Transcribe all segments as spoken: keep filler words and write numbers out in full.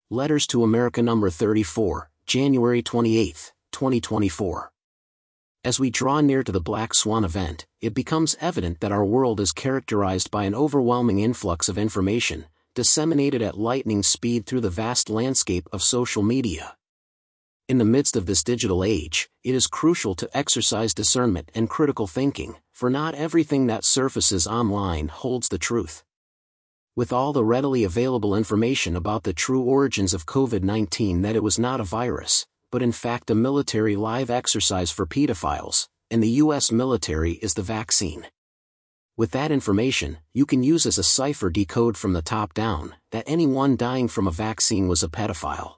Letters to America number thirty-four, January twenty-eighth, twenty twenty-four. As we draw near to the Black Swan event, it becomes evident that our world is characterized by an overwhelming influx of information, disseminated at lightning speed through the vast landscape of social media. In the midst of this digital age, it is crucial to exercise discernment and critical thinking, for not everything that surfaces online holds the truth. With all the readily available information about the true origins of COVID nineteen, that it was not a virus, but in fact a military live exercise for pedophiles, and the U S military is the vaccine. With that information, you can use as a cipher decode from the top down, that anyone dying from a vaccine was a pedophile.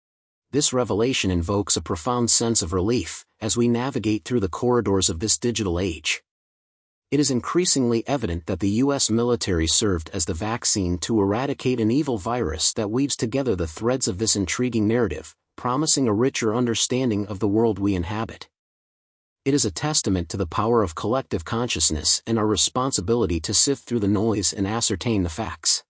This revelation invokes a profound sense of relief, as we navigate through the corridors of this digital age. It is increasingly evident that the U S military served as the vaccine to eradicate an evil virus that weaves together the threads of this intriguing narrative, promising a richer understanding of the world we inhabit. It is a testament to the power of collective consciousness and our responsibility to sift through the noise and ascertain the facts.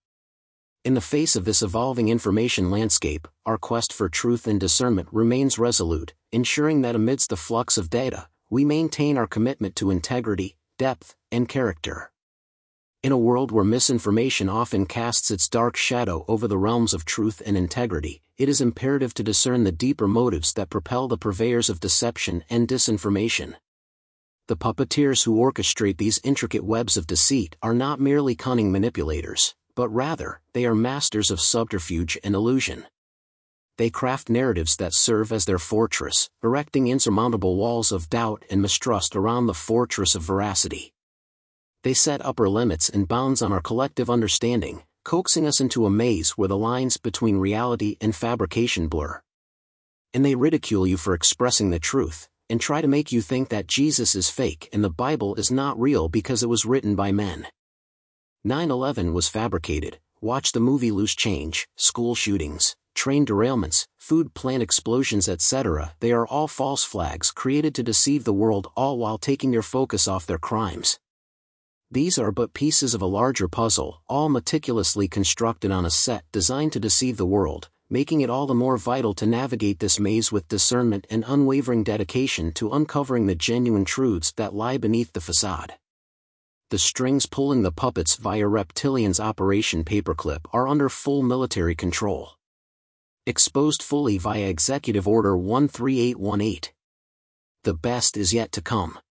In the face of this evolving information landscape, our quest for truth and discernment remains resolute, ensuring that amidst the flux of data, we maintain our commitment to integrity, depth, and character. In a world where misinformation often casts its dark shadow over the realms of truth and integrity, it is imperative to discern the deeper motives that propel the purveyors of deception and disinformation. The puppeteers who orchestrate these intricate webs of deceit are not merely cunning manipulators, but rather, they are masters of subterfuge and illusion. They craft narratives that serve as their fortress, erecting insurmountable walls of doubt and mistrust around the fortress of veracity. They set upper limits and bounds on our collective understanding, coaxing us into a maze where the lines between reality and fabrication blur. And they ridicule you for expressing the truth, and try to make you think that Jesus is fake and the Bible is not real because it was written by men. nine eleven was fabricated. Watch the movie Loose Change, school shootings, train derailments, food plant explosions, et cetera. They are all false flags created to deceive the world, all while taking your focus off their crimes. These are but pieces of a larger puzzle, all meticulously constructed on a set designed to deceive the world, making it all the more vital to navigate this maze with discernment and unwavering dedication to uncovering the genuine truths that lie beneath the facade. The strings pulling the puppets via Reptilian's Operation Paperclip are under full military control. Exposed fully via Executive Order one three eight one eight. The best is yet to come.